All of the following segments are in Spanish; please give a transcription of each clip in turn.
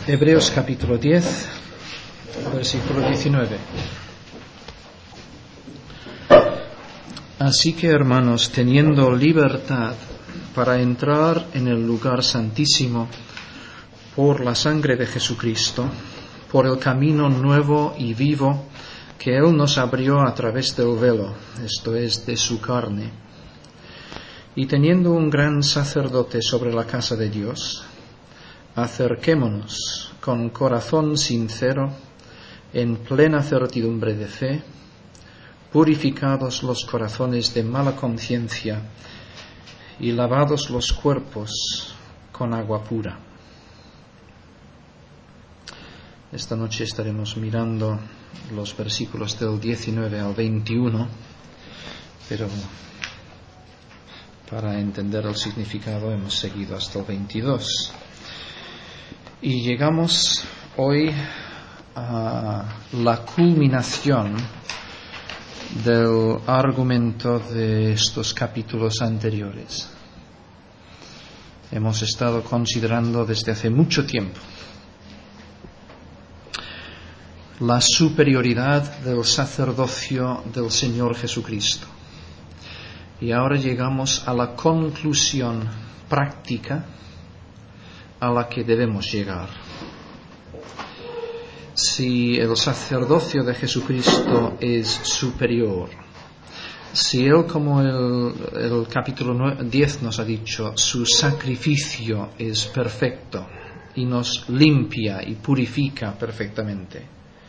Hebreos capítulo 10, versículo 19. Así que, hermanos, teniendo libertad para entrar en el lugar santísimo por la sangre de Jesucristo, por el camino nuevo y vivo que Él nos abrió a través del velo, esto es, de su carne, y teniendo un gran sacerdote sobre la casa de Dios, acerquémonos con corazón sincero, en plena certidumbre de fe, purificados los corazones de mala conciencia y lavados los cuerpos con agua pura. Esta noche estaremos mirando los versículos del 19 al 21, pero para entender el significado hemos seguido hasta el 22. Y llegamos hoy a la culminación del argumento de estos capítulos anteriores. Hemos estado considerando desde hace mucho tiempo la superioridad del sacerdocio del Señor Jesucristo. Y ahora llegamos a la conclusión práctica a la que debemos llegar. Si el sacerdocio de Jesucristo es superior, si Él, como el capítulo 10 nos ha dicho, su sacrificio es perfecto y nos limpia y purifica perfectamente,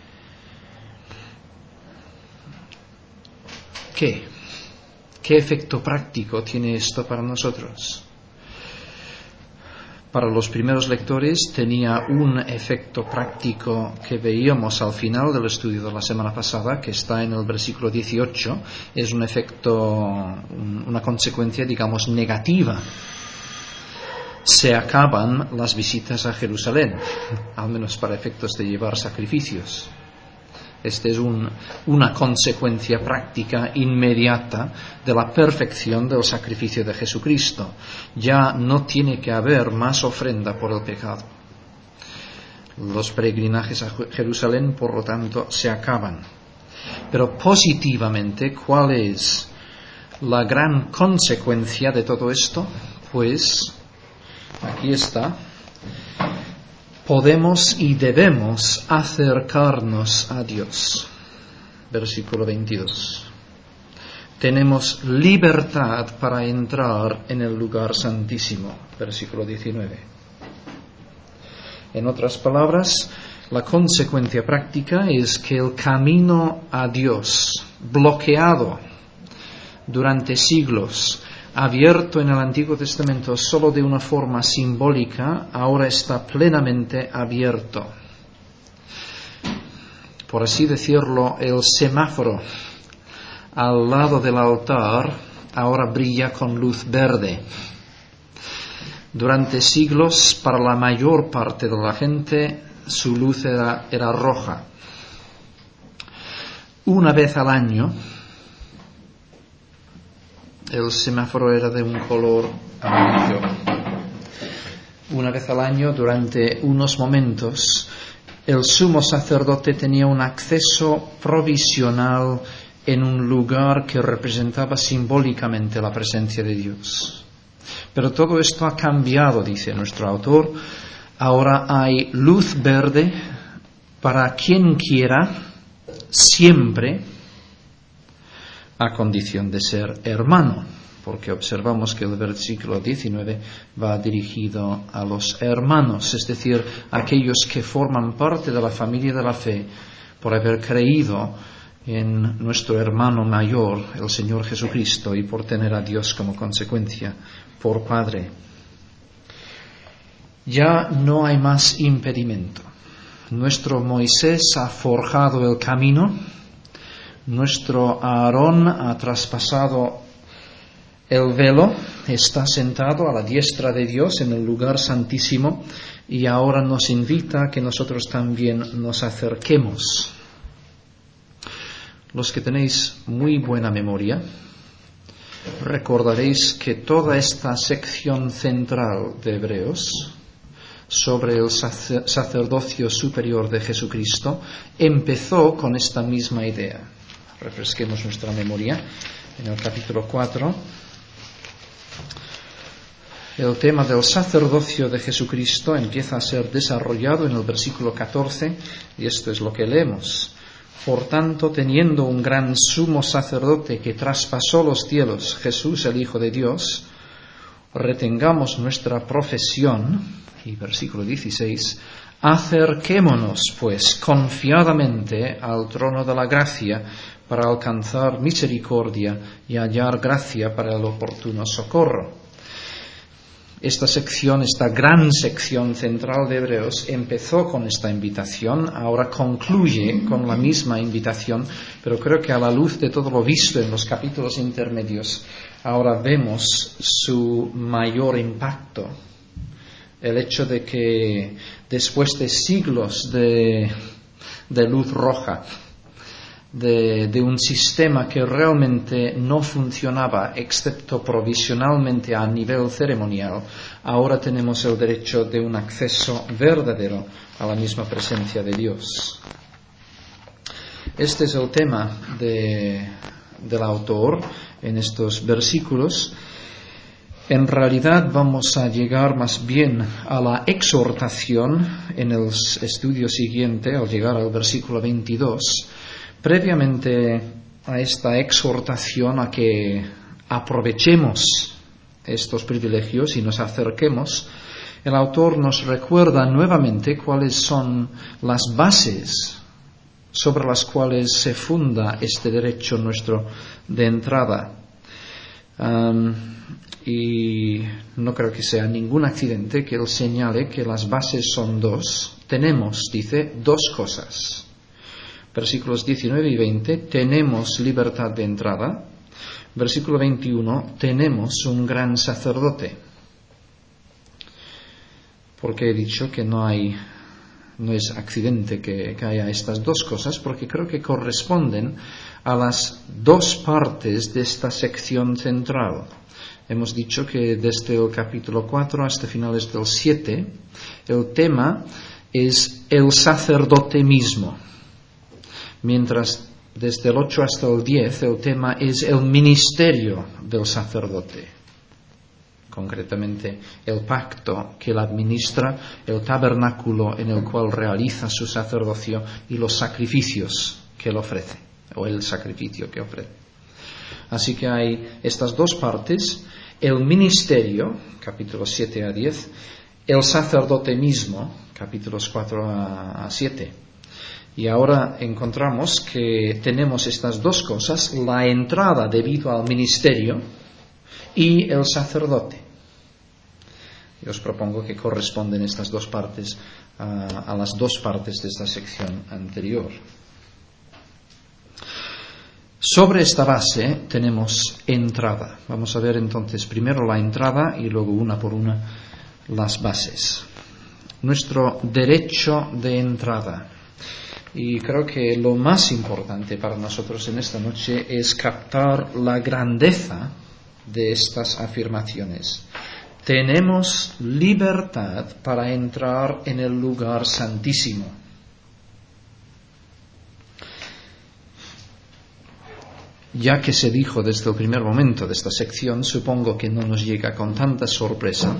¿qué efecto práctico tiene esto para nosotros? Para los primeros lectores tenía un efecto práctico que veíamos al final del estudio de la semana pasada, que está en el versículo 18. Es un efecto, una consecuencia, digamos, negativa. Se acaban las visitas a Jerusalén, al menos para efectos de llevar sacrificios. Esta es una consecuencia práctica inmediata de la perfección del sacrificio de Jesucristo. Ya no tiene que haber más ofrenda por el pecado. Los peregrinajes a Jerusalén, por lo tanto, se acaban. Pero positivamente, ¿cuál es la gran consecuencia de todo esto? Pues aquí está. Podemos y debemos acercarnos a Dios. Versículo 22. Tenemos libertad para entrar en el lugar santísimo. Versículo 19. En otras palabras, la consecuencia práctica es que el camino a Dios, bloqueado durante siglos, abierto en el Antiguo Testamento solo de una forma simbólica, ahora está plenamente abierto. Por así decirlo, el semáforo al lado del altar ahora brilla con luz verde. Durante siglos, para la mayor parte de la gente, su luz era roja. Una vez al año, el semáforo era de un color amarillo. Una vez al año, durante unos momentos, el sumo sacerdote tenía un acceso provisional en un lugar que representaba simbólicamente la presencia de Dios. Pero todo esto ha cambiado, dice nuestro autor. Ahora hay luz verde para quien quiera, siempre, a condición de ser hermano, porque observamos que el versículo 19 va dirigido a los hermanos, es decir, aquellos que forman parte de la familia de la fe por haber creído en nuestro hermano mayor, el Señor Jesucristo, y por tener a Dios como consecuencia por Padre. Ya no hay más impedimento. Nuestro Moisés ha forjado el camino. Nuestro Aarón ha traspasado el velo, está sentado a la diestra de Dios en el lugar santísimo y ahora nos invita a que nosotros también nos acerquemos. Los que tenéis muy buena memoria, recordaréis que toda esta sección central de Hebreos sobre el sacerdocio superior de Jesucristo empezó con esta misma idea. Refresquemos nuestra memoria. En el capítulo 4, el tema del sacerdocio de Jesucristo empieza a ser desarrollado en el versículo 14, y esto es lo que leemos. Por tanto, teniendo un gran sumo sacerdote que traspasó los cielos, Jesús el Hijo de Dios, retengamos nuestra profesión. Y versículo 16, acerquémonos pues confiadamente al trono de la gracia para alcanzar misericordia y hallar gracia para el oportuno socorro. Esta sección, esta gran sección central de Hebreos, empezó con esta invitación, ahora concluye con la misma invitación, pero creo que a la luz de todo lo visto en los capítulos intermedios, ahora vemos su mayor impacto. El hecho de que después de siglos de luz roja, de un sistema que realmente no funcionaba excepto provisionalmente a nivel ceremonial, ahora tenemos el derecho de un acceso verdadero a la misma presencia de Dios. Este es el tema del autor en estos versículos. En realidad vamos a llegar más bien a la exhortación en el estudio siguiente, al llegar al versículo 22. Previamente a esta exhortación a que aprovechemos estos privilegios y nos acerquemos, el autor nos recuerda nuevamente cuáles son las bases sobre las cuales se funda este derecho nuestro de entrada. Y no creo que sea ningún accidente que él señale que las bases son dos. Tenemos, dice, dos cosas. Versículos 19 y 20, tenemos libertad de entrada. Versículo 21, tenemos un gran sacerdote. Porque he dicho que no es accidente que haya estas dos cosas, porque creo que corresponden a las dos partes de esta sección central. Hemos dicho que desde el capítulo 4 hasta finales del 7, el tema es el sacerdote mismo. Mientras desde el 8 hasta el 10 el tema es el ministerio del sacerdote. Concretamente el pacto que él administra, el tabernáculo en el cual realiza su sacerdocio y los sacrificios que él ofrece, o el sacrificio que ofrece. Así que hay estas dos partes, el ministerio, capítulos 7 a 10, el sacerdote mismo, capítulos 4 a 7. Y ahora encontramos que tenemos estas dos cosas, la entrada debido al ministerio y el sacerdote. Yo os propongo que corresponden estas dos partes a las dos partes de esta sección anterior. Sobre esta base tenemos entrada. Vamos a ver entonces primero la entrada y luego una por una las bases. Nuestro derecho de entrada. Y creo que lo más importante para nosotros en esta noche es captar la grandeza de estas afirmaciones. Tenemos libertad para entrar en el lugar santísimo. Ya que se dijo desde el primer momento de esta sección, supongo que no nos llega con tanta sorpresa.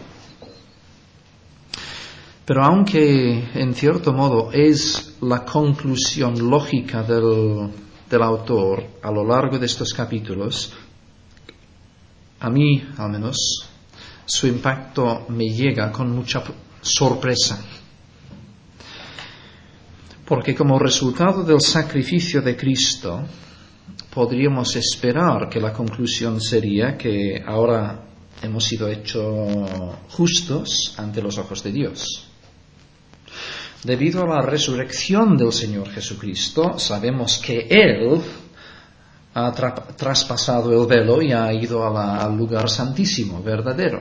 Pero aunque en cierto modo es la conclusión lógica del autor a lo largo de estos capítulos, a mí al menos su impacto me llega con mucha sorpresa. Porque como resultado del sacrificio de Cristo, podríamos esperar que la conclusión sería que ahora hemos sido hechos justos ante los ojos de Dios. Debido a la resurrección del Señor Jesucristo, sabemos que Él ha traspasado el velo y ha ido al lugar santísimo, verdadero.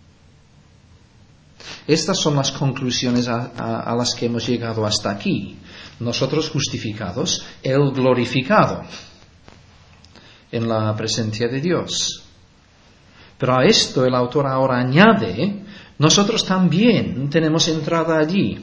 Estas son las conclusiones a las que hemos llegado hasta aquí. Nosotros justificados, Él glorificado en la presencia de Dios. Pero a esto el autor ahora añade Nosotros también tenemos entrada allí.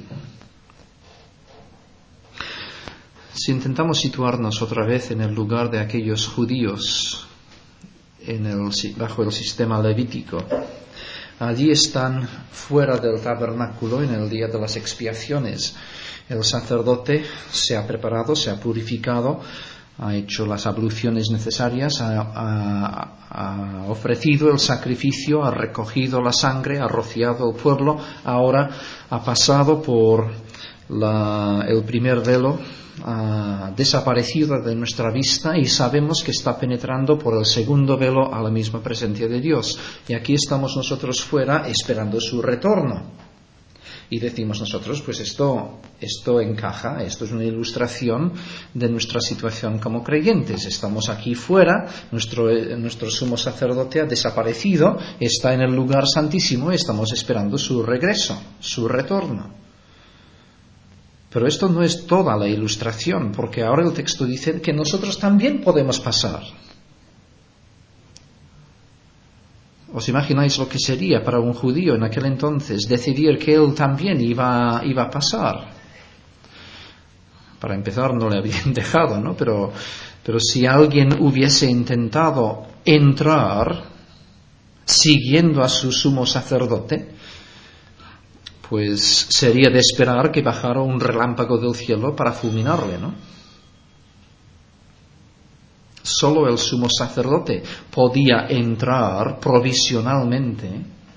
Si intentamos situarnos otra vez en el lugar de aquellos judíos bajo el sistema levítico, allí están fuera del tabernáculo en el día de las expiaciones. El sacerdote se ha preparado, se ha purificado, ha hecho las abluciones necesarias, ha ofrecido el sacrificio, ha recogido la sangre, ha rociado el pueblo, ahora ha pasado por el primer velo, ha desaparecido de nuestra vista y sabemos que está penetrando por el segundo velo a la misma presencia de Dios. Y aquí estamos nosotros fuera esperando su retorno. Y decimos nosotros, pues esto encaja, esto es una ilustración de nuestra situación como creyentes. Estamos aquí fuera, nuestro sumo sacerdote ha desaparecido, está en el lugar santísimo y estamos esperando su regreso, su retorno. Pero esto no es toda la ilustración, porque ahora el texto dice que nosotros también podemos pasar. ¿Os imagináis lo que sería para un judío en aquel entonces decidir que él también iba a pasar? Para empezar, no le habían dejado, ¿no? Pero si alguien hubiese intentado entrar siguiendo a su sumo sacerdote, pues sería de esperar que bajara un relámpago del cielo para fulminarle, ¿no? Solo el sumo sacerdote podía entrar provisionalmente.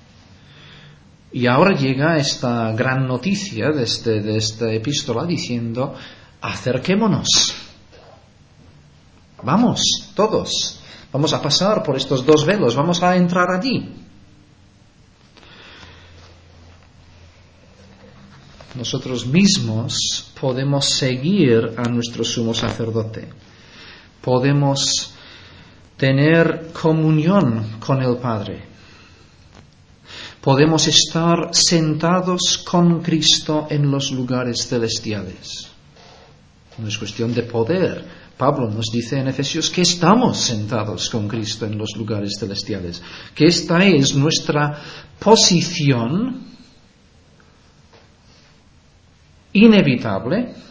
Y ahora llega esta gran noticia de esta epístola diciendo: acerquémonos. Vamos, todos. Vamos a pasar por estos dos velos, vamos a entrar allí. Nosotros mismos podemos seguir a nuestro sumo sacerdote. Podemos tener comunión con el Padre. Podemos estar sentados con Cristo en los lugares celestiales. No es cuestión de poder. Pablo nos dice en Efesios que estamos sentados con Cristo en los lugares celestiales, que esta es nuestra posición inevitable,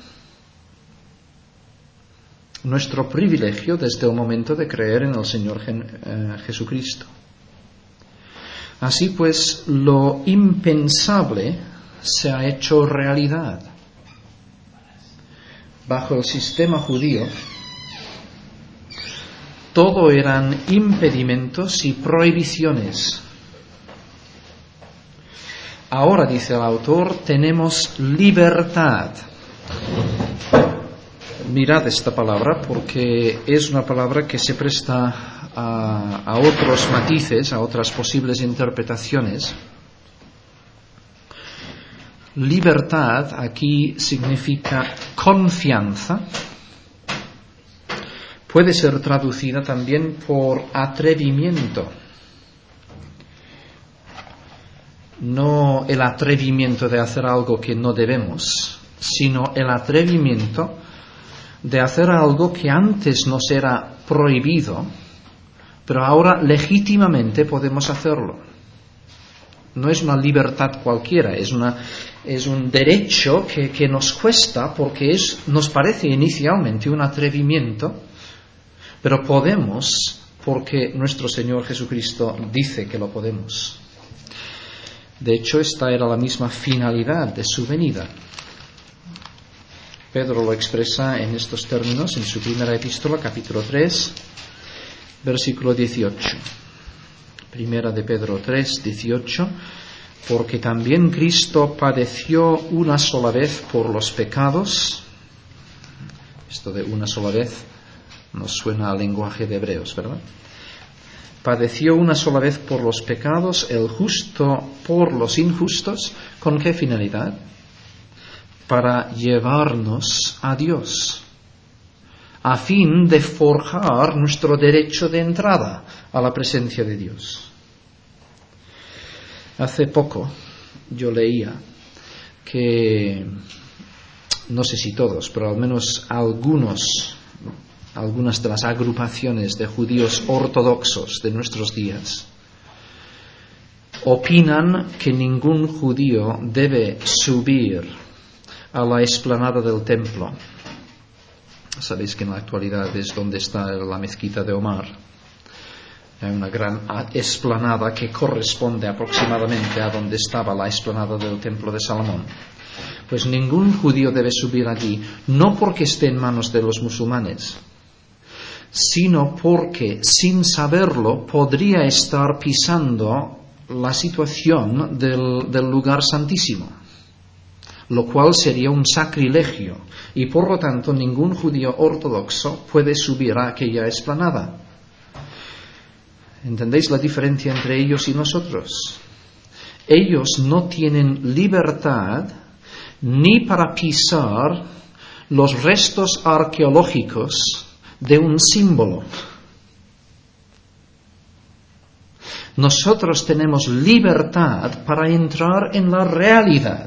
nuestro privilegio desde el momento de creer en el Señor Jesucristo. Así pues, lo impensable se ha hecho realidad. Bajo el sistema judío, todo eran impedimentos y prohibiciones. Ahora, dice el autor, tenemos libertad. Mirad esta palabra porque es una palabra que se presta a otros matices, a otras posibles interpretaciones. Libertad aquí significa confianza. Puede ser traducida también por atrevimiento. No el atrevimiento de hacer algo que no debemos, sino el atrevimiento de hacer algo que antes nos era prohibido, pero ahora legítimamente podemos hacerlo. No es una libertad cualquiera, es un derecho que nos cuesta porque nos parece inicialmente un atrevimiento, pero podemos porque nuestro Señor Jesucristo dice que lo podemos. De hecho, esta era la misma finalidad de su venida. Pedro lo expresa en estos términos en su primera epístola, capítulo 3, versículo 18. Primera de Pedro 3, 18. Porque también Cristo padeció una sola vez por los pecados. Esto de una sola vez nos suena al lenguaje de Hebreos, ¿verdad? Padeció una sola vez por los pecados, el justo por los injustos. ¿Con qué finalidad? Para llevarnos a Dios, a fin de forjar nuestro derecho de entrada a la presencia de Dios. Hace poco yo leía que, no sé si todos, pero al menos algunas de las agrupaciones de judíos ortodoxos de nuestros días opinan que ningún judío debe subir a la explanada del templo. Sabéis que en la actualidad es donde está la mezquita de Omar. Hay una gran explanada que corresponde aproximadamente a donde estaba la explanada del templo de Salomón. Pues ningún judío debe subir allí, no porque esté en manos de los musulmanes, sino porque, sin saberlo, podría estar pisando la situación del lugar santísimo, lo cual sería un sacrilegio, y por lo tanto ningún judío ortodoxo puede subir a aquella explanada. ¿Entendéis la diferencia entre ellos y nosotros? Ellos no tienen libertad ni para pisar los restos arqueológicos de un símbolo. Nosotros tenemos libertad para entrar en la realidad.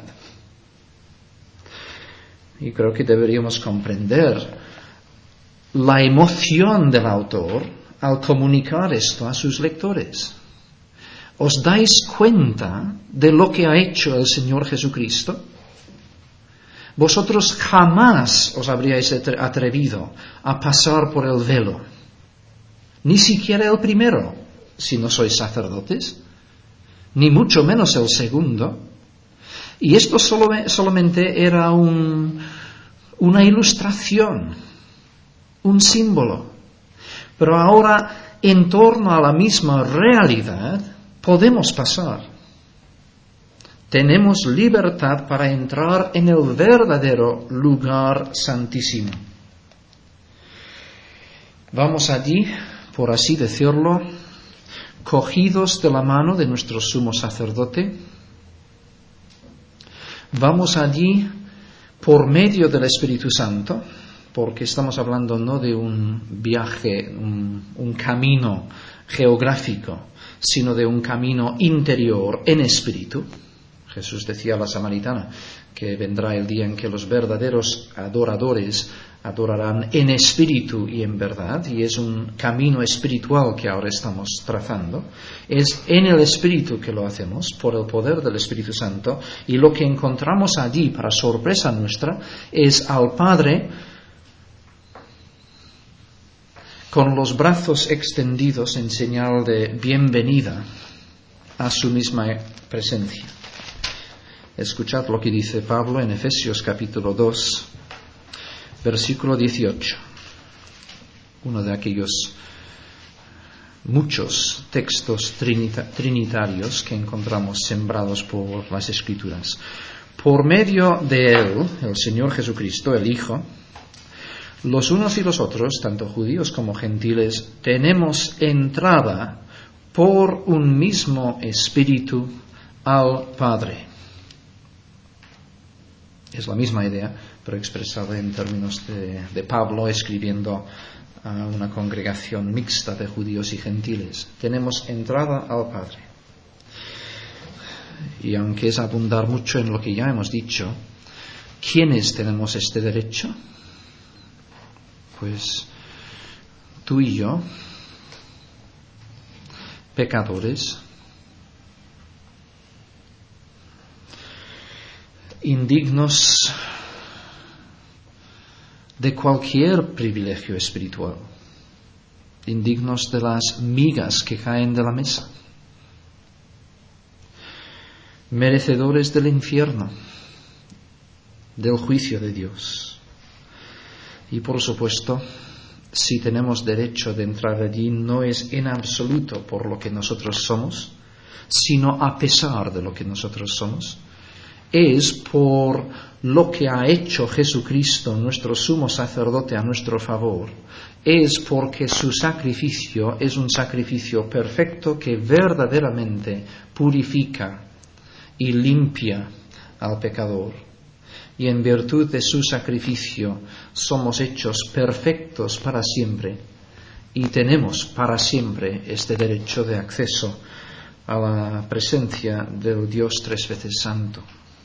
Y creo que deberíamos comprender la emoción del autor al comunicar esto a sus lectores. ¿Os dais cuenta de lo que ha hecho el Señor Jesucristo? Vosotros jamás os habríais atrevido a pasar por el velo, ni siquiera el primero, si no sois sacerdotes, ni mucho menos el segundo. Y esto solamente era una ilustración, un símbolo. Pero ahora, en torno a la misma realidad, podemos pasar. Tenemos libertad para entrar en el verdadero lugar santísimo. Vamos allí, por así decirlo, cogidos de la mano de nuestro sumo sacerdote. Vamos allí por medio del Espíritu Santo, porque estamos hablando no de un viaje, un camino geográfico, sino de un camino interior en espíritu. Jesús decía a la samaritana que vendrá el día en que los verdaderos adoradores adorarán en espíritu y en verdad, y es un camino espiritual que ahora estamos trazando. Es en el espíritu que lo hacemos, por el poder del Espíritu Santo, y lo que encontramos allí, para sorpresa nuestra, es al Padre con los brazos extendidos en señal de bienvenida a su misma presencia. Escuchad lo que dice Pablo en Efesios capítulo 2, versículo 18. Uno de aquellos muchos textos trinitarios que encontramos sembrados por las Escrituras. Por medio de Él, el Señor Jesucristo, el Hijo, los unos y los otros, tanto judíos como gentiles, tenemos entrada por un mismo Espíritu al Padre. Es la misma idea, pero expresada en términos de Pablo escribiendo a una congregación mixta de judíos y gentiles. Tenemos entrada al Padre. Y aunque es abundar mucho en lo que ya hemos dicho, ¿quiénes tenemos este derecho? Pues tú y yo, pecadores, indignos de cualquier privilegio espiritual, indignos de las migas que caen de la mesa, merecedores del infierno, del juicio de Dios. Y por supuesto, si tenemos derecho de entrar allí, no es en absoluto por lo que nosotros somos, sino a pesar de lo que nosotros somos. Es por lo que ha hecho Jesucristo, nuestro sumo sacerdote, a nuestro favor. Es porque su sacrificio es un sacrificio perfecto que verdaderamente purifica y limpia al pecador. Y en virtud de su sacrificio somos hechos perfectos para siempre y tenemos para siempre este derecho de acceso a la presencia del Dios tres veces santo.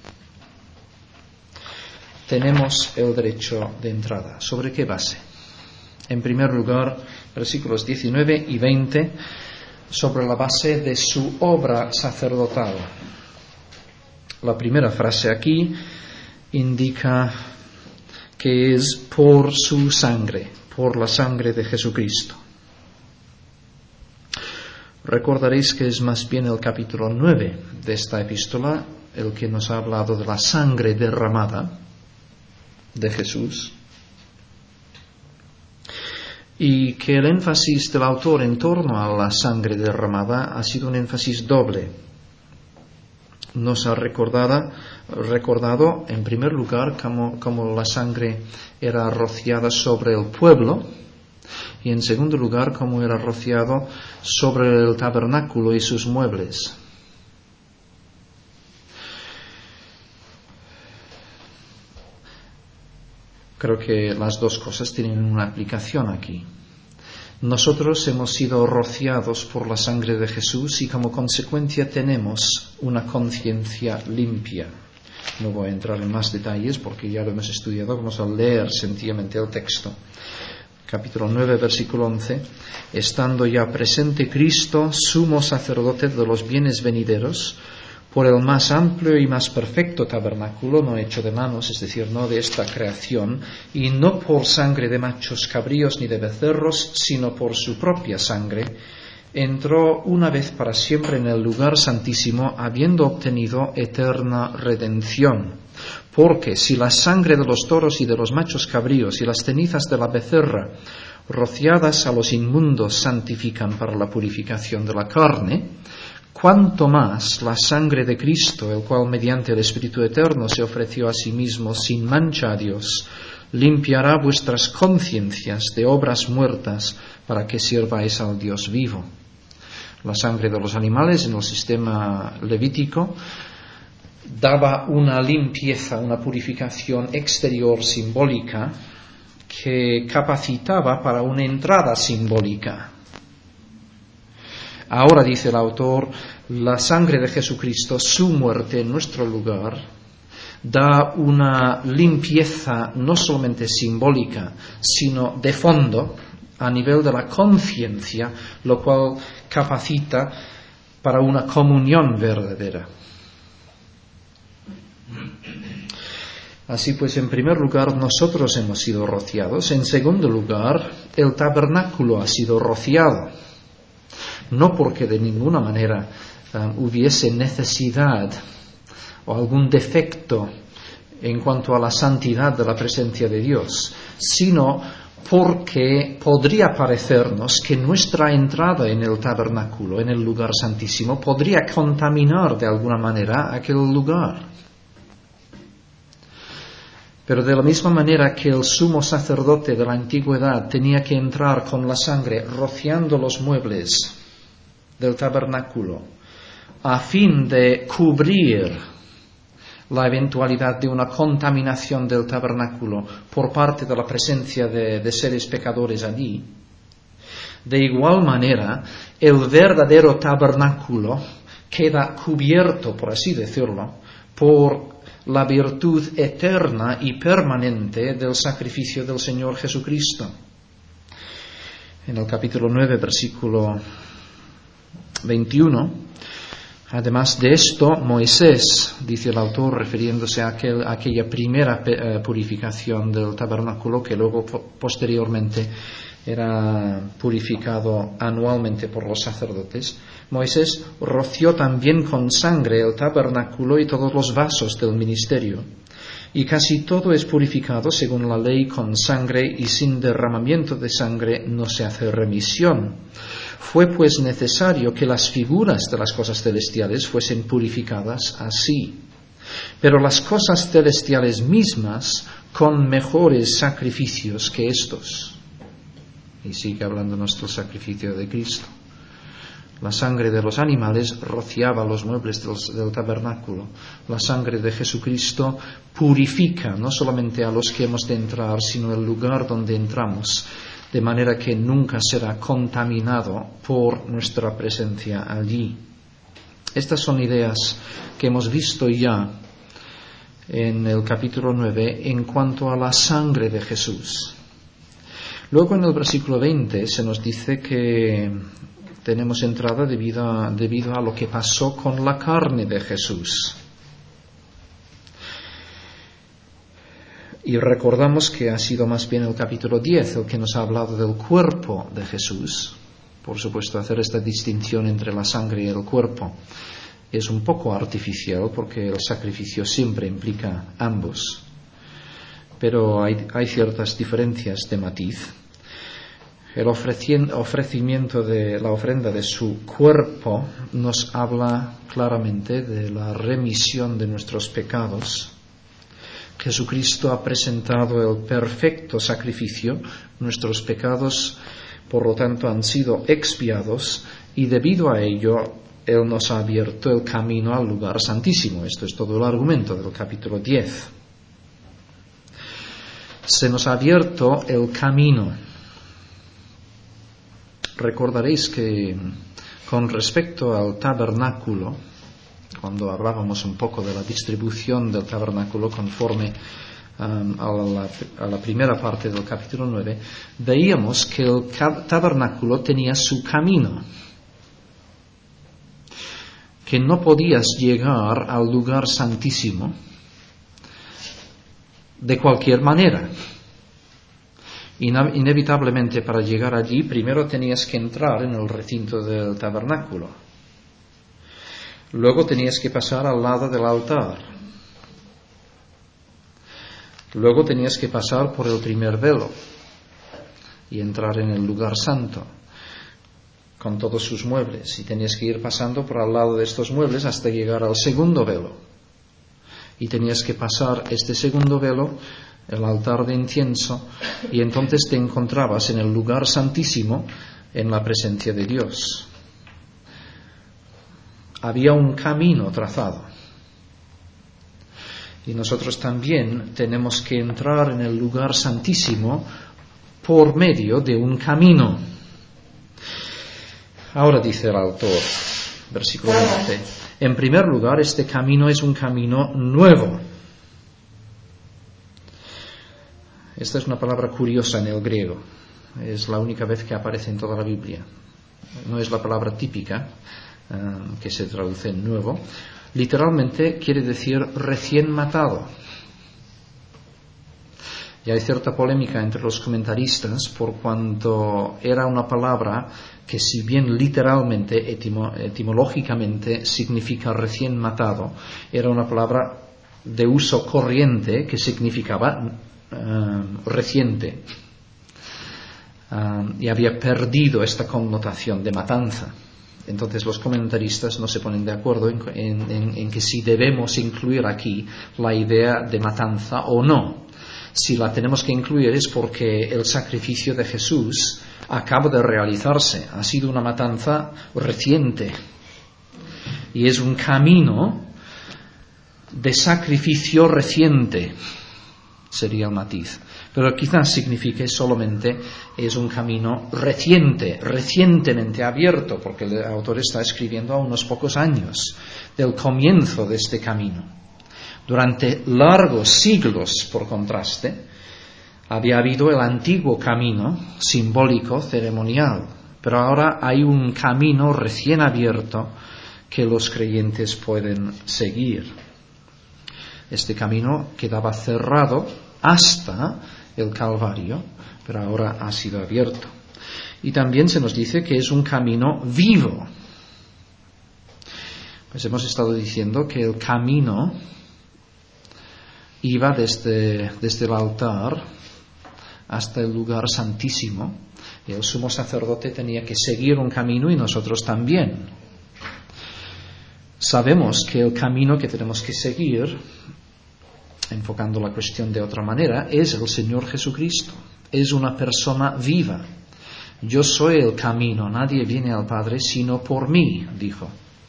Tenemos el derecho de entrada. ¿Sobre qué base? En primer lugar, versículos 19 y 20 sobre la base de su obra sacerdotal. La primera frase aquí indica que es por su sangre, por la sangre de Jesucristo. Recordaréis que es más bien el capítulo 9 de esta epístola el que nos ha hablado de la sangre derramada de Jesús, y que el énfasis del autor en torno a la sangre derramada ha sido un énfasis doble. Nos ha recordado en primer lugar cómo la sangre era rociada sobre el pueblo, y en segundo lugar cómo era rociado sobre el tabernáculo y sus muebles. Creo que las dos cosas tienen una aplicación aquí. Nosotros hemos sido rociados por la sangre de Jesús y como consecuencia tenemos una conciencia limpia. No voy a entrar en más detalles porque ya lo hemos estudiado. Vamos a leer sencillamente el texto. Capítulo 9, versículo 11. Estando ya presente Cristo, sumo sacerdote de los bienes venideros, por el más amplio y más perfecto tabernáculo, no hecho de manos, es decir, no de esta creación, y no por sangre de machos cabríos ni de becerros, sino por su propia sangre, entró una vez para siempre en el lugar santísimo, habiendo obtenido eterna redención. Porque si la sangre de los toros y de los machos cabríos y las cenizas de la becerra, rociadas a los inmundos, santifican para la purificación de la carne, cuanto más la sangre de Cristo, el cual mediante el Espíritu Eterno se ofreció a sí mismo sin mancha a Dios, limpiará vuestras conciencias de obras muertas para que sirváis al Dios vivo. La sangre de los animales en el sistema levítico daba una limpieza, una purificación exterior simbólica que capacitaba para una entrada simbólica. Ahora, dice el autor, la sangre de Jesucristo, su muerte en nuestro lugar, da una limpieza no solamente simbólica, sino de fondo, a nivel de la conciencia, lo cual capacita para una comunión verdadera. Así pues, en primer lugar, nosotros hemos sido rociados. En segundo lugar, el tabernáculo ha sido rociado. No porque de ninguna manera hubiese necesidad o algún defecto en cuanto a la santidad de la presencia de Dios, sino porque podría parecernos que nuestra entrada en el tabernáculo, en el lugar santísimo, podría contaminar de alguna manera aquel lugar. Pero de la misma manera que el sumo sacerdote de la antigüedad tenía que entrar con la sangre rociando los muebles del tabernáculo a fin de cubrir la eventualidad de una contaminación del tabernáculo por parte de la presencia de seres pecadores allí, de igual manera el verdadero tabernáculo queda cubierto, por así decirlo, por la virtud eterna y permanente del sacrificio del Señor Jesucristo. En el capítulo 9, versículo 21, además de esto, Moisés, dice el autor, refiriéndose a aquella primera purificación del tabernáculo que luego posteriormente era purificado anualmente por los sacerdotes, Moisés roció también con sangre el tabernáculo y todos los vasos del ministerio. Y casi todo es purificado según la ley con sangre, y sin derramamiento de sangre no se hace remisión. Fue pues necesario que las figuras de las cosas celestiales fuesen purificadas así. Pero las cosas celestiales mismas con mejores sacrificios que estos. Y sigue hablándonos del sacrificio de Cristo. La sangre de los animales rociaba los muebles del tabernáculo. La sangre de Jesucristo purifica no solamente a los que hemos de entrar, sino el lugar donde entramos, de manera que nunca será contaminado por nuestra presencia allí. Estas son ideas que hemos visto ya en el capítulo 9 en cuanto a la sangre de Jesús. Luego en el versículo 20 se nos dice que tenemos entrada debido a lo que pasó con la carne de Jesús. Y recordamos que ha sido más bien el capítulo 10 el que nos ha hablado del cuerpo de Jesús. Por supuesto, hacer esta distinción entre la sangre y el cuerpo es un poco artificial porque el sacrificio siempre implica ambos. Pero hay ciertas diferencias de matiz. El ofrecimiento de la ofrenda de su cuerpo nos habla claramente de la remisión de nuestros pecados. Jesucristo ha presentado el perfecto sacrificio, nuestros pecados por lo tanto han sido expiados y debido a ello Él nos ha abierto el camino al lugar santísimo. Esto es todo el argumento del capítulo 10. Se nos ha abierto el camino. Recordaréis que con respecto al tabernáculo, cuando hablábamos un poco de la distribución del tabernáculo conforme a la primera parte del capítulo 9, veíamos que el tabernáculo tenía su camino, que no podías llegar al lugar santísimo de cualquier manera. Inevitablemente para llegar allí primero tenías que entrar en el recinto del tabernáculo. Luego tenías que pasar al lado del altar. Luego tenías que pasar por el primer velo y entrar en el lugar santo con todos sus muebles. Y tenías que ir pasando por al lado de estos muebles hasta llegar al segundo velo. Y tenías que pasar este segundo velo, el altar de incienso, y entonces te encontrabas en el lugar santísimo en la presencia de Dios. Había un camino trazado. Y nosotros también tenemos que entrar en el lugar santísimo por medio de un camino. Ahora dice el autor, versículo 20, en primer lugar, este camino es un camino nuevo. Esta es una palabra curiosa en el griego. Es la única vez que aparece en toda la Biblia. No es la palabra típica que se traduce en nuevo. Literalmente quiere decir recién matado. Y hay cierta polémica entre los comentaristas por cuanto era una palabra que, si bien literalmente, etimológicamente significa recién matado, era una palabra de uso corriente que significaba reciente. Y había perdido esta connotación de matanza. Entonces los comentaristas no se ponen de acuerdo en que si debemos incluir aquí la idea de matanza o no. Si la tenemos que incluir es porque el sacrificio de Jesús acaba de realizarse. Ha sido una matanza reciente. Y es un camino de sacrificio reciente. Sería el matiz. Pero quizás signifique solamente es un camino recientemente abierto, porque el autor está escribiendo a unos pocos años del comienzo de este camino. Durante largos siglos, por contraste, había habido el antiguo camino simbólico, ceremonial, pero ahora hay un camino recién abierto que los creyentes pueden seguir. Este camino quedaba cerrado hasta el Calvario, pero ahora ha sido abierto. Y también se nos dice que es un camino vivo. Pues hemos estado diciendo que el camino iba desde el altar hasta el lugar santísimo, y el sumo sacerdote tenía que seguir un camino y nosotros también. Sabemos que el camino que tenemos que seguir, enfocando la cuestión de otra manera, es el Señor Jesucristo. Es una persona viva. Yo soy el camino, nadie viene al Padre sino por mí, dijo.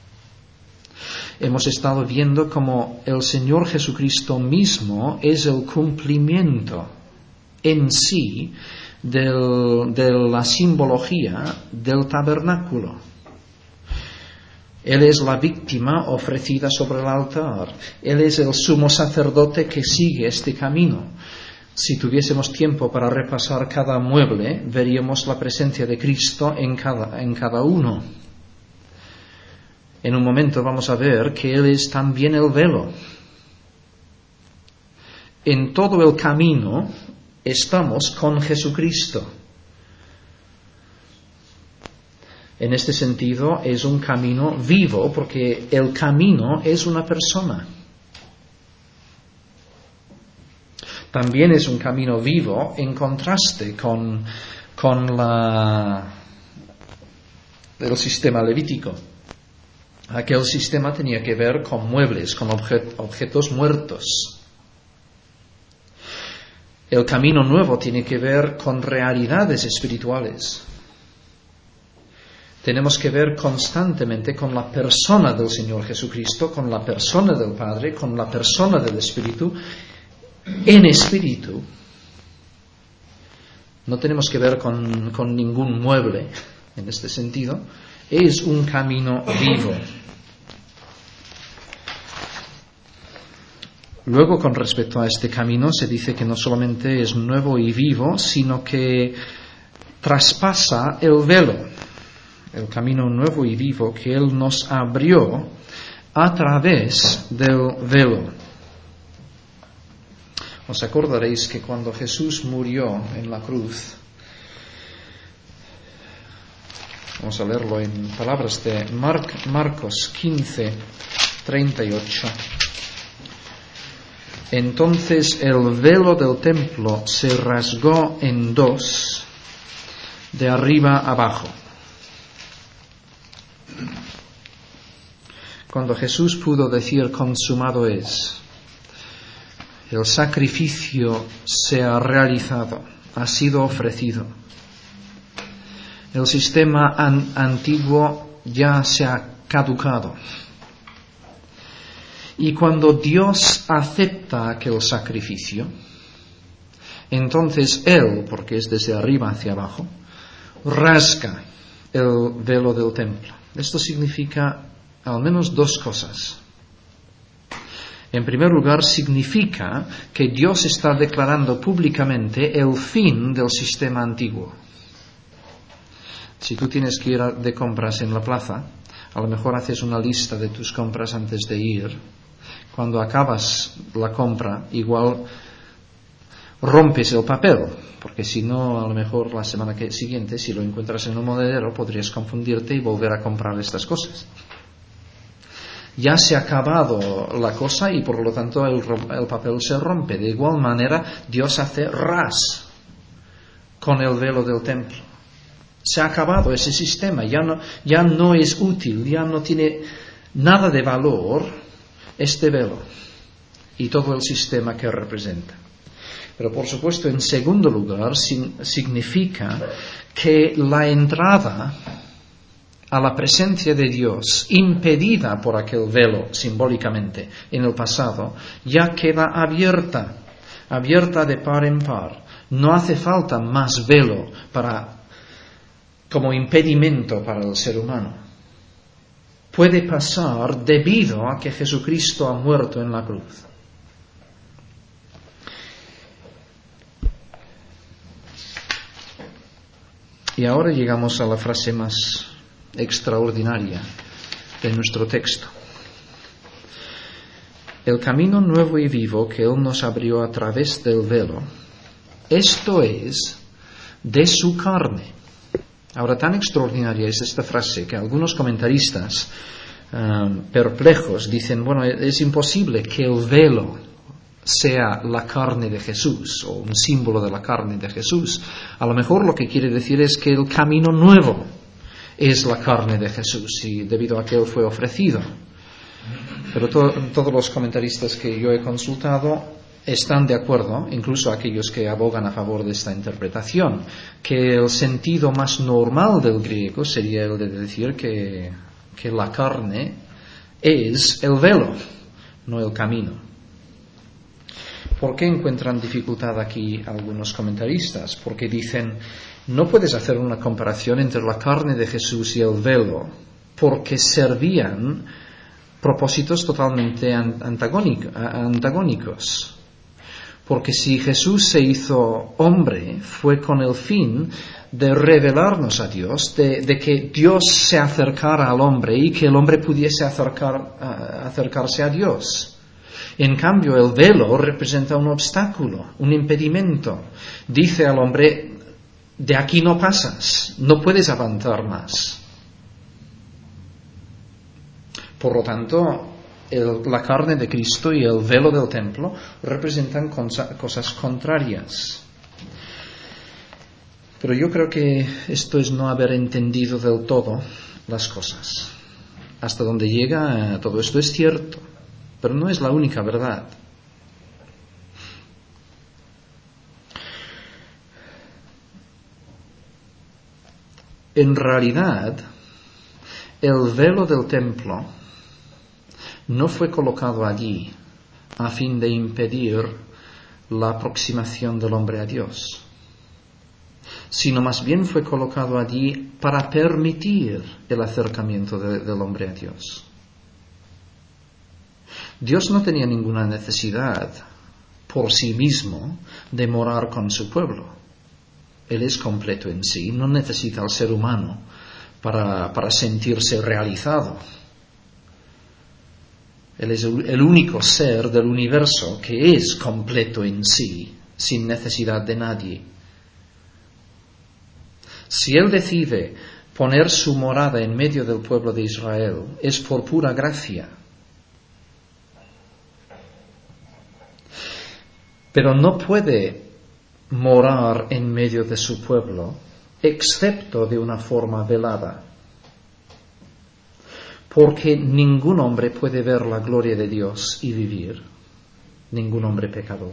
Hemos estado viendo cómo el Señor Jesucristo mismo es el cumplimiento en sí de la simbología del tabernáculo. Él es la víctima ofrecida sobre el altar. Él es el sumo sacerdote que sigue este camino. Si tuviésemos tiempo para repasar cada mueble, veríamos la presencia de Cristo en cada uno. En un momento vamos a ver que Él es también el velo. En todo el camino estamos con Jesucristo. En este sentido es un camino vivo, porque el camino es una persona. También es un camino vivo en contraste con el sistema levítico. Aquel sistema tenía que ver con muebles, con objetos muertos. El camino nuevo tiene que ver con realidades espirituales. Tenemos que ver constantemente con la persona del Señor Jesucristo, con la persona del Padre, con la persona del Espíritu. En espíritu. No tenemos que ver con ningún mueble en este sentido. Es un camino vivo. Luego, con respecto a este camino, se dice que no solamente es nuevo y vivo, sino que traspasa el velo. El camino nuevo y vivo que Él nos abrió a través del velo. Os acordaréis que cuando Jesús murió en la cruz, vamos a leerlo en palabras de Marcos 15, 38. Entonces el velo del templo se rasgó en dos, de arriba abajo. Cuando Jesús pudo decir consumado es, el sacrificio se ha realizado, ha sido ofrecido. El sistema antiguo ya se ha caducado. Y cuando Dios acepta aquel sacrificio, entonces Él, porque es desde arriba hacia abajo, rasga el velo del templo. Esto significa al menos dos cosas. En primer lugar, significa que Dios está declarando públicamente el fin del sistema antiguo. Si tú tienes que ir de compras en la plaza, a lo mejor haces una lista de tus compras antes de ir. Cuando acabas la compra, igual rompes el papel, porque si no, a lo mejor la semana siguiente, si lo encuentras en un monedero, podrías confundirte y volver a comprar estas cosas. Ya se ha acabado la cosa y por lo tanto el papel se rompe. De igual manera, Dios hace ras con el velo del templo. Se ha acabado ese sistema, ya no es útil, ya no tiene nada de valor este velo y todo el sistema que representa. Pero por supuesto, en segundo lugar, significa que la entrada a la presencia de Dios, impedida por aquel velo simbólicamente en el pasado, ya queda abierta de par en par. No hace falta más velo como impedimento para el ser humano. Puede pasar debido a que Jesucristo ha muerto en la cruz. Y ahora llegamos a la frase más extraordinaria de nuestro texto. El camino nuevo y vivo que Él nos abrió a través del velo, esto es de su carne. Ahora, tan extraordinaria es esta frase que algunos comentaristas perplejos dicen, bueno, es imposible que el velo sea la carne de Jesús o un símbolo de la carne de Jesús. A lo mejor lo que quiere decir es que el camino nuevo es la carne de Jesús y debido a que Él fue ofrecido. Pero todos los comentaristas que yo he consultado están de acuerdo, incluso aquellos que abogan a favor de esta interpretación, que el sentido más normal del griego sería el de decir que la carne es el velo, no el camino. ¿Por qué encuentran dificultad aquí algunos comentaristas? Porque dicen, no puedes hacer una comparación entre la carne de Jesús y el velo, porque servían propósitos totalmente antagónicos. Porque si Jesús se hizo hombre, fue con el fin de revelarnos a Dios, de que Dios se acercara al hombre y que el hombre pudiese acercarse a Dios. En cambio, el velo representa un obstáculo, un impedimento. Dice al hombre, de aquí no pasas, no puedes avanzar más. Por lo tanto, la carne de Cristo y el velo del templo representan cosas contrarias. Pero yo creo que esto es no haber entendido del todo las cosas. Hasta donde llega, todo esto es cierto, pero no es la única verdad. En realidad, el velo del templo no fue colocado allí a fin de impedir la aproximación del hombre a Dios, sino más bien fue colocado allí para permitir el acercamiento del hombre a Dios. Dios no tenía ninguna necesidad por sí mismo de morar con su pueblo. Él es completo en sí, no necesita al ser humano para sentirse realizado. Él es el único ser del universo que es completo en sí, sin necesidad de nadie. Si Él decide poner su morada en medio del pueblo de Israel, es por pura gracia. Pero no puede morar en medio de su pueblo, excepto de una forma velada. Porque ningún hombre puede ver la gloria de Dios y vivir, ningún hombre pecador.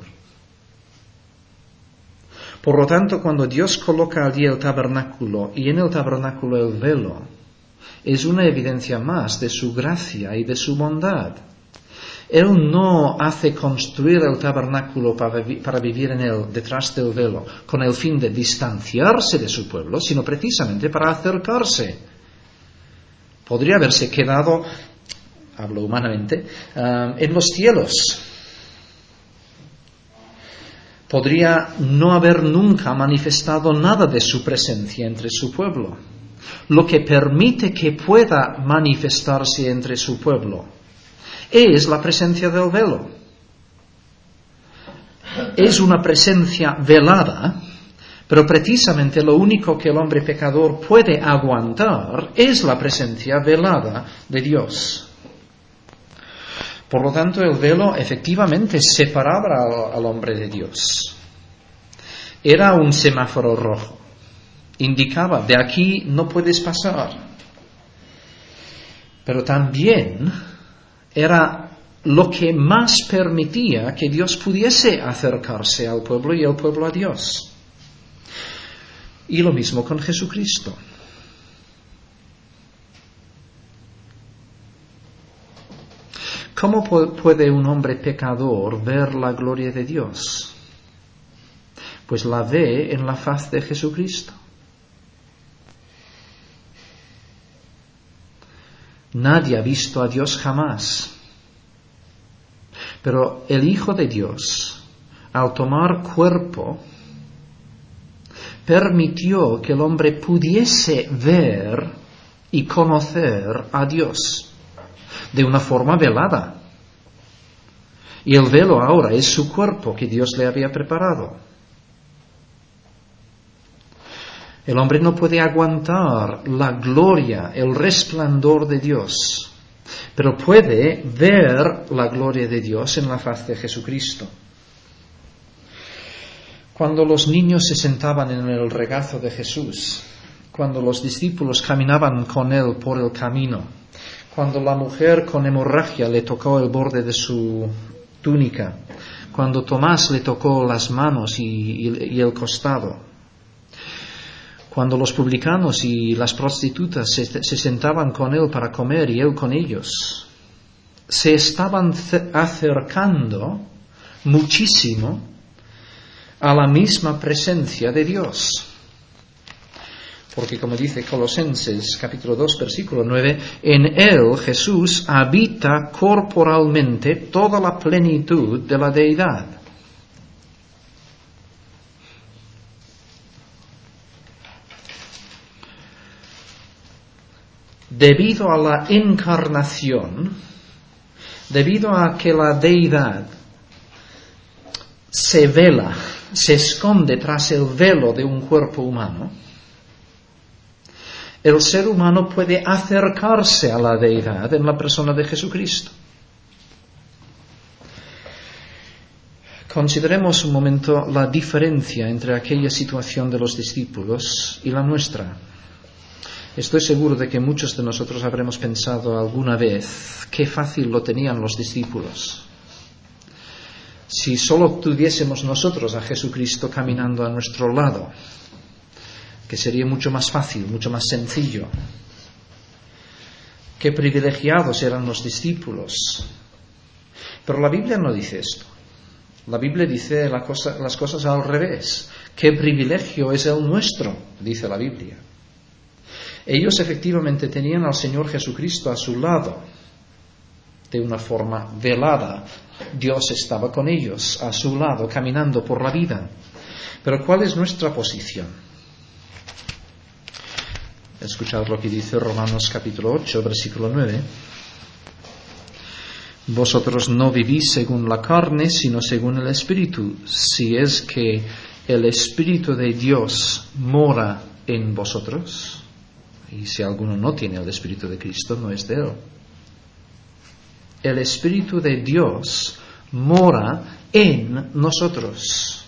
Por lo tanto, cuando Dios coloca allí el tabernáculo y en el tabernáculo el velo, es una evidencia más de su gracia y de su bondad. Él no hace construir el tabernáculo para vivir en él, detrás del velo, con el fin de distanciarse de su pueblo, sino precisamente para acercarse. Podría haberse quedado, hablo humanamente, en los cielos. Podría no haber nunca manifestado nada de su presencia entre su pueblo. Lo que permite que pueda manifestarse entre su pueblo es la presencia del velo. Es una presencia velada, pero precisamente lo único que el hombre pecador puede aguantar es la presencia velada de Dios. Por lo tanto, el velo efectivamente separaba al hombre de Dios. Era un semáforo rojo. Indicaba, de aquí no puedes pasar. Pero también era lo que más permitía que Dios pudiese acercarse al pueblo y el pueblo a Dios. Y lo mismo con Jesucristo. ¿Cómo puede un hombre pecador ver la gloria de Dios? Pues la ve en la faz de Jesucristo. Nadie ha visto a Dios jamás. Pero el Hijo de Dios, al tomar cuerpo, permitió que el hombre pudiese ver y conocer a Dios de una forma velada. Y el velo ahora es su cuerpo que Dios le había preparado. El hombre no puede aguantar la gloria, el resplandor de Dios, pero puede ver la gloria de Dios en la faz de Jesucristo. Cuando los niños se sentaban en el regazo de Jesús, cuando los discípulos caminaban con él por el camino, cuando la mujer con hemorragia le tocó el borde de su túnica, cuando Tomás le tocó las manos y el costado, cuando los publicanos y las prostitutas se sentaban con él para comer y él con ellos, se estaban acercando muchísimo a la misma presencia de Dios. Porque como dice Colosenses capítulo 2 versículo 9, en él Jesús habita corporalmente toda la plenitud de la deidad. debido a la encarnación, debido a que la deidad se vela, se esconde tras el velo de un cuerpo humano, el ser humano puede acercarse a la deidad en la persona de Jesucristo. Consideremos un momento la diferencia entre aquella situación de los discípulos y la nuestra. Estoy seguro de que muchos de nosotros habremos pensado alguna vez qué fácil lo tenían los discípulos. Si solo tuviésemos nosotros a Jesucristo caminando a nuestro lado, que sería mucho más fácil, mucho más sencillo. Qué privilegiados eran los discípulos. Pero la Biblia no dice esto. La Biblia dice las cosas al revés. Qué privilegio es el nuestro, dice la Biblia. Ellos efectivamente tenían al Señor Jesucristo a su lado, de una forma velada. Dios estaba con ellos, a su lado, caminando por la vida. Pero ¿cuál es nuestra posición? Escuchad lo que dice Romanos capítulo 8, versículo 9. Vosotros no vivís según la carne, sino según el Espíritu, si es que el Espíritu de Dios mora en vosotros. Y si alguno no tiene el Espíritu de Cristo, no es de él. El Espíritu de Dios mora en nosotros.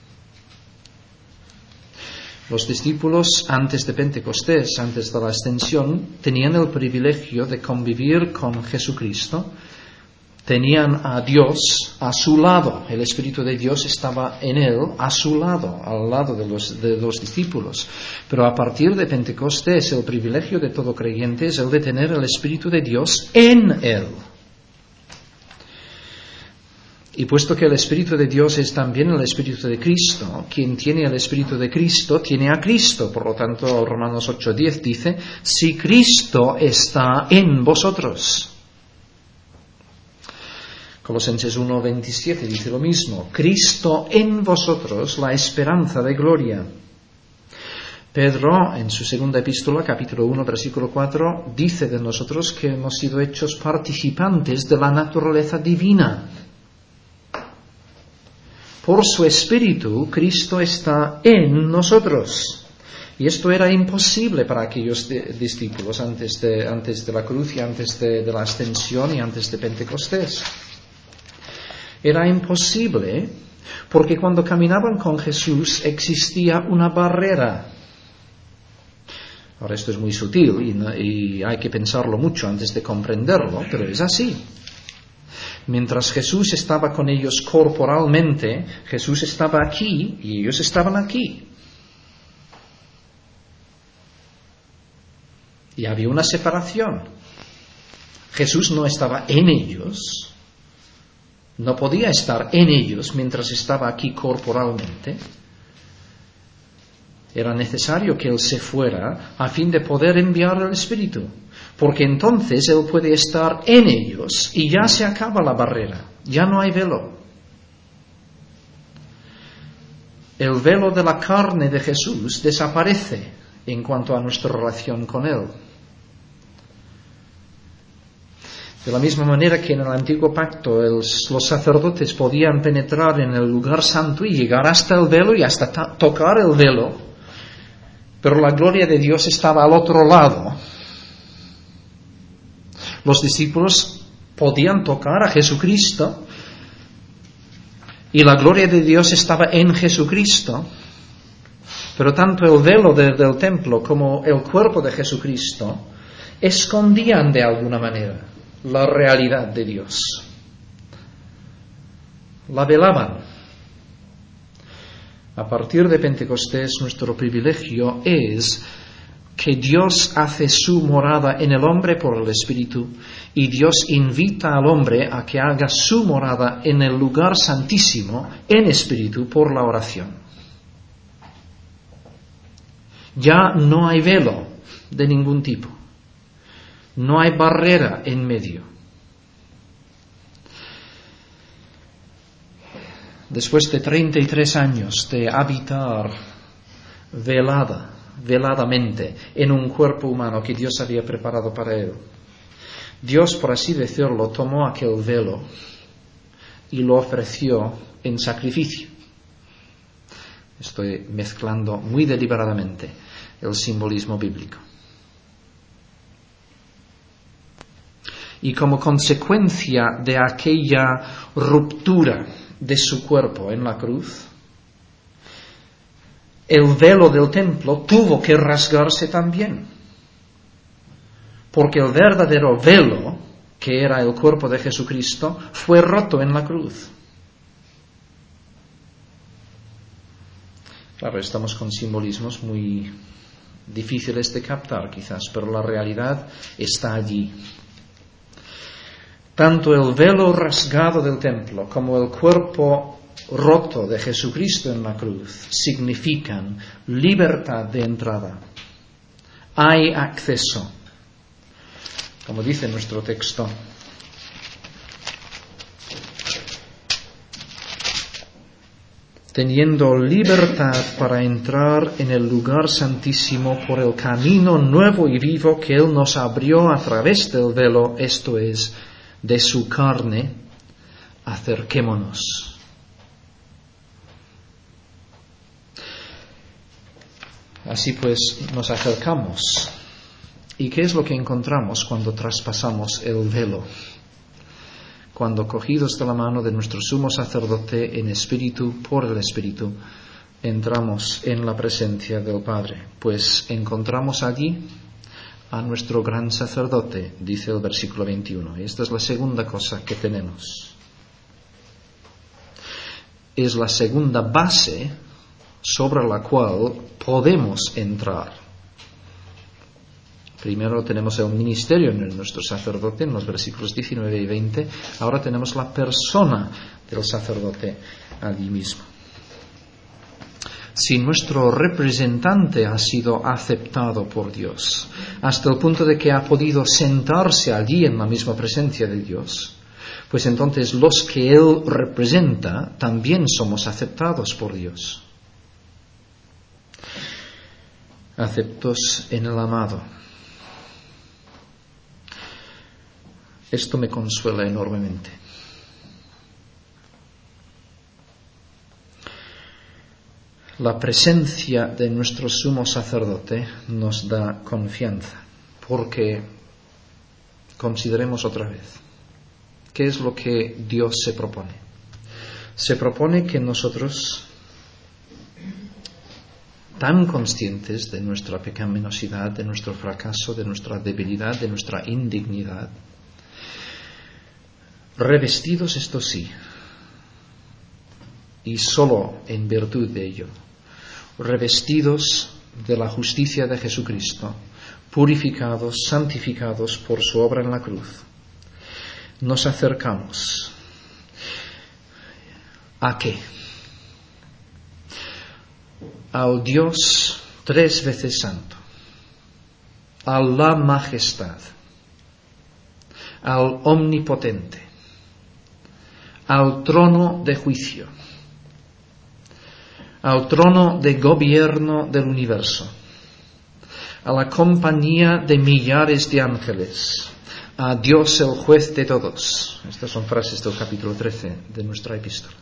Los discípulos antes de Pentecostés, antes de la ascensión, tenían el privilegio de convivir con Jesucristo. Tenían a Dios a su lado. El Espíritu de Dios estaba en él, a su lado, al lado de los discípulos. Pero a partir de Pentecostés, el privilegio de todo creyente es el de tener el Espíritu de Dios en él. Y puesto que el Espíritu de Dios es también el Espíritu de Cristo, quien tiene el Espíritu de Cristo tiene a Cristo. Por lo tanto, Romanos 8:10 dice, si Cristo está en vosotros. Colosenses 1:27 dice lo mismo, Cristo en vosotros, la esperanza de gloria. Pedro, en su segunda epístola, capítulo 1, versículo 4, dice de nosotros que hemos sido hechos participantes de la naturaleza divina. Por su Espíritu, Cristo está en nosotros. Y esto era imposible para aquellos discípulos antes de la cruz y antes de la ascensión y antes de Pentecostés. Era imposible porque cuando caminaban con Jesús existía una barrera. Ahora esto es muy sutil y hay que pensarlo mucho antes de comprenderlo, pero es así. Mientras Jesús estaba con ellos corporalmente, Jesús estaba aquí y ellos estaban aquí. Y había una separación. Jesús no estaba en ellos, no podía estar en ellos mientras estaba aquí corporalmente. Era necesario que Él se fuera a fin de poder enviar el Espíritu. Porque entonces Él puede estar en ellos y ya se acaba la barrera, ya no hay velo. El velo de la carne de Jesús desaparece en cuanto a nuestra relación con Él. De la misma manera que en el antiguo pacto los sacerdotes podían penetrar en el lugar santo y llegar hasta el velo y hasta tocar el velo, pero la gloria de Dios estaba al otro lado. Los discípulos podían tocar a Jesucristo y la gloria de Dios estaba en Jesucristo, pero tanto el velo del templo como el cuerpo de Jesucristo escondían de alguna manera la realidad de Dios. La velaban. A partir de Pentecostés nuestro privilegio es que Dios hace su morada en el hombre por el Espíritu y Dios invita al hombre a que haga su morada en el lugar santísimo en Espíritu por la oración. Ya no hay velo de ningún tipo, no hay barrera en medio. Después de 33 años de habitar velada veladamente en un cuerpo humano que Dios había preparado para él. Dios, por así decirlo, tomó aquel velo y lo ofreció en sacrificio. Estoy mezclando muy deliberadamente el simbolismo bíblico. Y como consecuencia de aquella ruptura de su cuerpo en la cruz, el velo del templo tuvo que rasgarse también. Porque el verdadero velo, que era el cuerpo de Jesucristo, fue roto en la cruz. Claro, estamos con simbolismos muy difíciles de captar quizás, pero la realidad está allí. Tanto el velo rasgado del templo como el cuerpo roto de Jesucristo en la cruz significan libertad de entrada. Hay acceso, como dice nuestro texto. Teniendo libertad para entrar en el lugar santísimo por el camino nuevo y vivo que Él nos abrió a través del velo, esto es, de su carne, acerquémonos. Así pues, nos acercamos. ¿Y qué es lo que encontramos cuando traspasamos el velo? Cuando, cogidos de la mano de nuestro sumo sacerdote en espíritu, por el espíritu, entramos en la presencia del Padre, pues encontramos allí a nuestro gran sacerdote, dice el versículo 21. Y esta es la segunda cosa que tenemos. Es la segunda base sobre la cual podemos entrar. Primero tenemos el ministerio en nuestro sacerdote, en los versículos 19 y 20. Ahora tenemos la persona del sacerdote allí mismo. Si nuestro representante ha sido aceptado por Dios, hasta el punto de que ha podido sentarse allí en la misma presencia de Dios, pues entonces los que Él representa también somos aceptados por Dios. Aceptos en el amado. Esto me consuela enormemente. La presencia de nuestro sumo sacerdote nos da confianza, porque consideremos otra vez, ¿qué es lo que Dios se propone? Se propone que nosotros, tan conscientes de nuestra pecaminosidad, de nuestro fracaso, de nuestra debilidad, de nuestra indignidad, revestidos, esto sí, y solo en virtud de ello, revestidos de la justicia de Jesucristo, purificados, santificados por su obra en la cruz, nos acercamos. ¿A qué? Al Dios 3 veces santo, a la majestad, al omnipotente, al trono de juicio, al trono de gobierno del universo, a la compañía de millares de ángeles, a Dios el juez de todos. Estas son frases del capítulo 13 de nuestra epístola.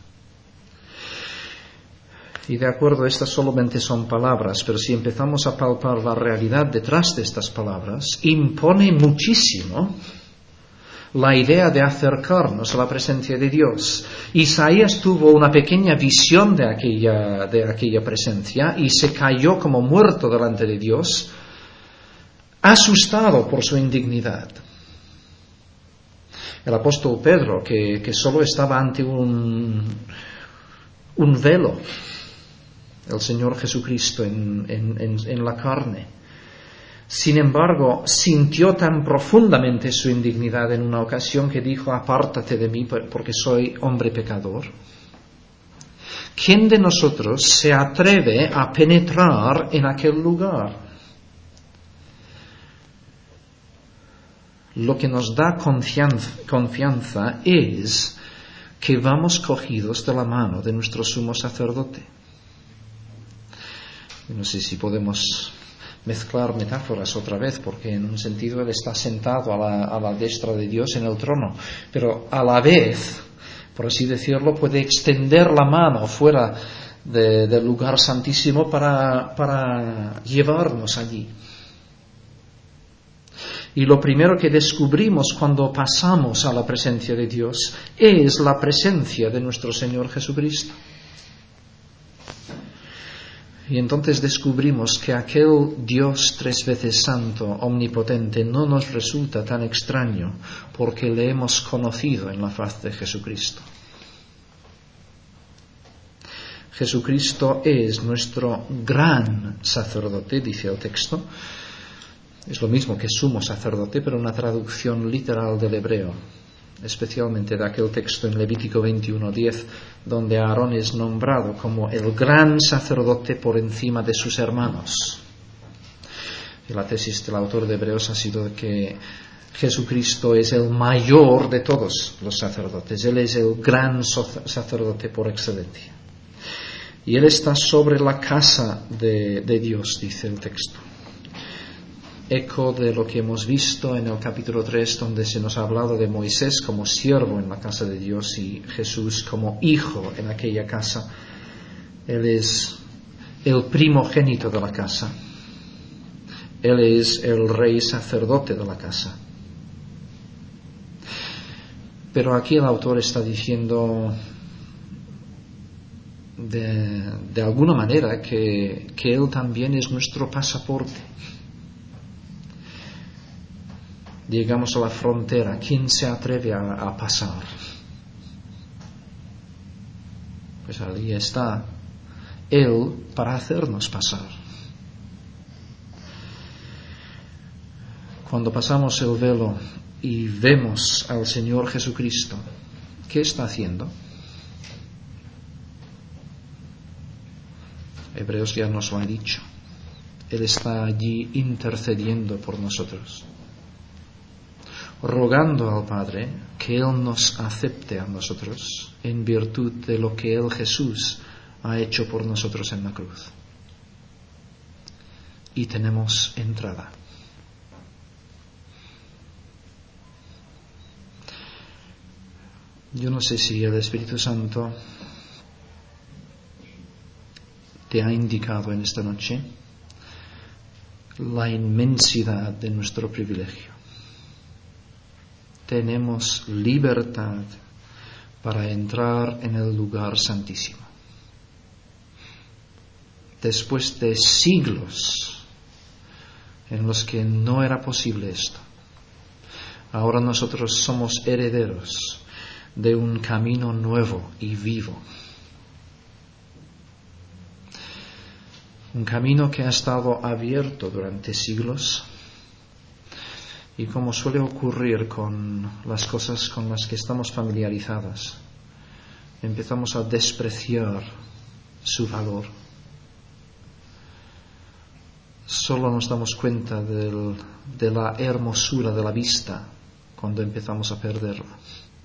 Y de acuerdo, estas solamente son palabras, pero si empezamos a palpar la realidad detrás de estas palabras, impone muchísimo la idea de acercarnos a la presencia de Dios. Isaías tuvo una pequeña visión de aquella presencia y se cayó como muerto delante de Dios, asustado por su indignidad. El apóstol Pedro, que solo estaba ante un velo, el Señor Jesucristo en la carne, sin embargo, sintió tan profundamente su indignidad en una ocasión que dijo: apártate de mí porque soy hombre pecador. ¿Quién de nosotros se atreve a penetrar en aquel lugar? Lo que nos da confianza es que vamos cogidos de la mano de nuestro sumo sacerdote. No sé si podemos mezclar metáforas otra vez, porque en un sentido Él está sentado a la destra de Dios en el trono, pero a la vez, por así decirlo, puede extender la mano fuera del lugar santísimo para llevarnos allí. Y lo primero que descubrimos cuando pasamos a la presencia de Dios es la presencia de nuestro Señor Jesucristo. Y entonces descubrimos que aquel Dios 3 veces santo, omnipotente, no nos resulta tan extraño porque le hemos conocido en la faz de Jesucristo. Jesucristo es nuestro gran sacerdote, dice el texto. Es lo mismo que sumo sacerdote, pero una traducción literal del hebreo, especialmente de aquel texto en Levítico 21:10, donde Aarón es nombrado como el gran sacerdote por encima de sus hermanos. Y la tesis del autor de Hebreos ha sido que Jesucristo es el mayor de todos los sacerdotes. Él es el gran sacerdote por excelencia. Y Él está sobre la casa de Dios, dice el texto. Eco de lo que hemos visto en el capítulo 3, donde se nos ha hablado de Moisés como siervo en la casa de Dios y Jesús como hijo en aquella casa. Él es el primogénito de la casa. Él es el rey sacerdote de la casa. Pero aquí el autor está diciendo de alguna manera que Él también es nuestro pasaporte. Llegamos a la frontera, ¿quién se atreve a pasar? Pues ahí está Él para hacernos pasar. Cuando pasamos el velo y vemos al Señor Jesucristo, ¿qué está haciendo? Hebreos ya nos lo ha dicho. Él está allí intercediendo por nosotros, rogando al Padre que Él nos acepte a nosotros en virtud de lo que Él, Jesús, ha hecho por nosotros en la cruz. Y tenemos entrada. Yo no sé si el Espíritu Santo te ha indicado en esta noche la inmensidad de nuestro privilegio. Tenemos libertad para entrar en el lugar santísimo. Después de siglos en los que no era posible esto, ahora nosotros somos herederos de un camino nuevo y vivo. Un camino que ha estado abierto durante siglos y, como suele ocurrir con las cosas con las que estamos familiarizadas, empezamos a despreciar su valor. Solo nos damos cuenta de la hermosura de la vista cuando empezamos a perderla.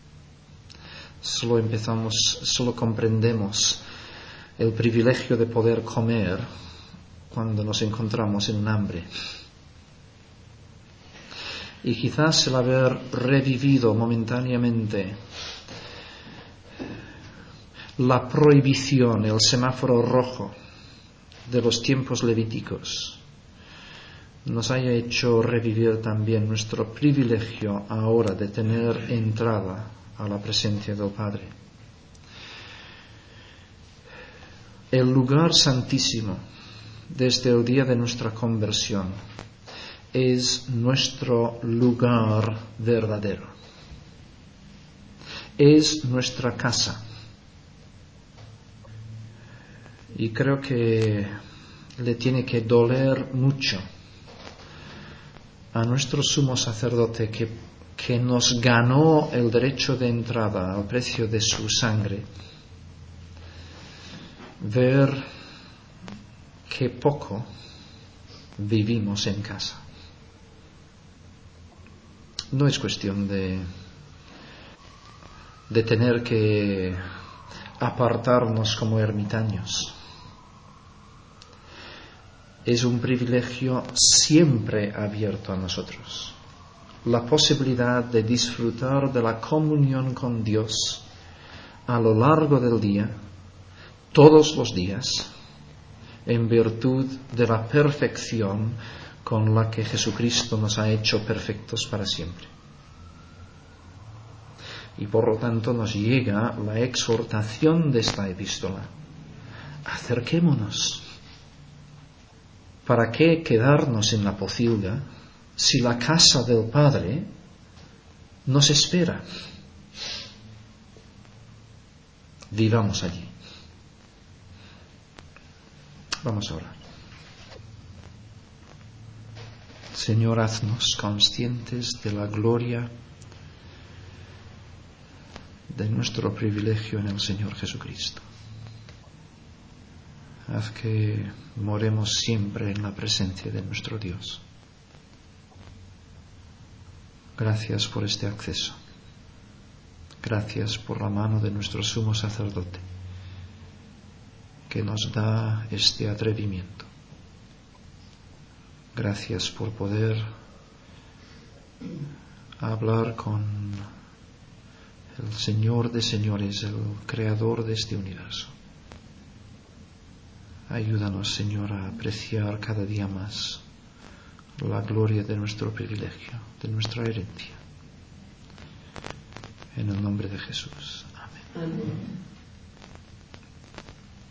Solo comprendemos el privilegio de poder comer cuando nos encontramos en un hambre. Y quizás el haber revivido momentáneamente la prohibición, el semáforo rojo de los tiempos levíticos, nos haya hecho revivir también nuestro privilegio ahora de tener entrada a la presencia del Padre. El lugar santísimo desde el día de nuestra conversión es nuestro lugar verdadero. Es nuestra casa. Y creo que le tiene que doler mucho a nuestro sumo sacerdote que nos ganó el derecho de entrada al precio de su sangre, ver que poco vivimos en casa. No es cuestión de tener que apartarnos como ermitaños. es un privilegio siempre abierto a nosotros. La posibilidad de disfrutar de la comunión con Dios a lo largo del día, todos los días, en virtud de la perfección con la que Jesucristo nos ha hecho perfectos para siempre. Y por lo tanto nos llega la exhortación de esta epístola. Acerquémonos. ¿Para qué quedarnos en la pocilga si la casa del Padre nos espera? Vivamos allí. Vamos a orar. Señor, haznos conscientes de la gloria de nuestro privilegio en el Señor Jesucristo. Haz que moremos siempre en la presencia de nuestro Dios. Gracias por este acceso. Gracias por la mano de nuestro sumo sacerdote, que nos da este atrevimiento. Gracias por poder hablar con el Señor de señores, el creador de este universo. Ayúdanos, Señor, a apreciar cada día más la gloria de nuestro privilegio, de nuestra herencia. En el nombre de Jesús. Amén.